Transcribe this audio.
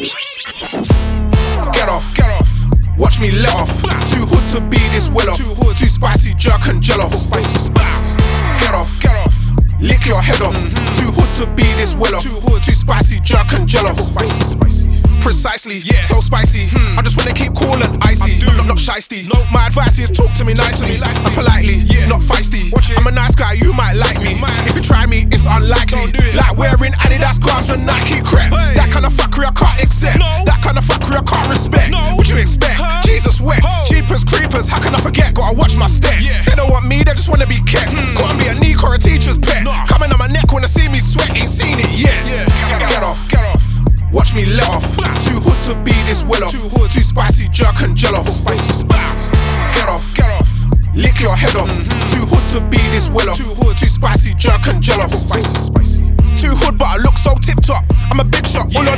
Get off, watch me let off. Too hood to be this well off. Too spicy, jerk and gel off. Get off, lick your head off. Too hood to be this well off. Too spicy, jerk and gel off. Precisely, so spicy. I just wanna keep cool and icy. Not shysty. My advice is talk to me nicely and politely, not feisty. I'm a nice guy, you might like me. If you try me, it's unlikely. Like wearing Adidas garms and Nike crap. That kind of fuckery I can't accept. That kind of fuckery I can't respect. What you expect? Jesus wept. Jeepers creepers, how can I forget? Gotta watch my step. They don't want me, they just wanna be kept. Gotta be a Nick or a teacher's pet. Coming on my neck when they see me sweat, ain't seen it yet. Get off, watch me let off. Too hood to be this well off. Too spicy, jerk and gel off. Get off, lick your head off. Too hood to be this well off. Too spicy, jerk and gel off. Too hood but I look so tip top. I'm a big shot, all on